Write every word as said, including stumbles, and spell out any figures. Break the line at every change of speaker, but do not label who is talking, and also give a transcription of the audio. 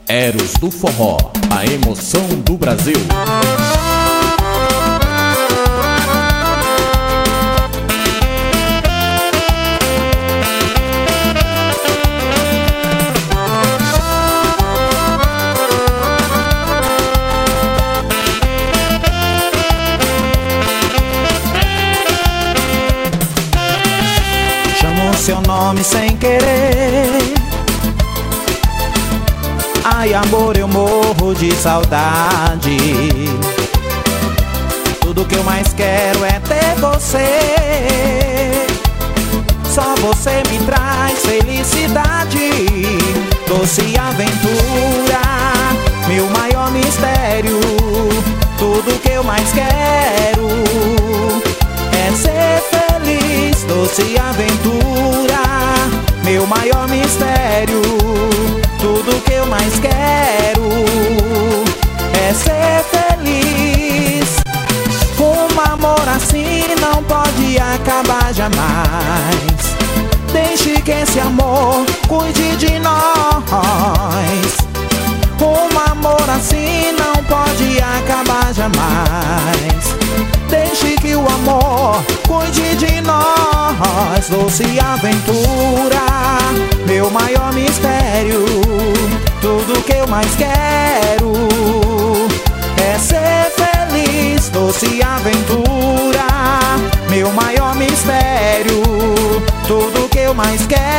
Eros do Forró, a emoção do Brasil.
Chamo seu nome sem querer. Ai, amor, eu morro de saudade. Tudo que eu mais quero é ter você. Só você me traz felicidade. Doce aventura, meu maior mistério. Tudo que eu mais quero é ser feliz. Doce aventura, meu maior mistério. Tudo que eu mais quero é ser feliz. Um amor assim não pode acabar jamais. Deixe que esse amor cuide de nós. Um amor assim não pode acabar jamais. Deixe que o amor cuide de nós. Doce aventura, meu maior mistério. Tudo que eu mais quero é ser feliz. Doce aventura, meu maior mistério. Tudo que eu mais quero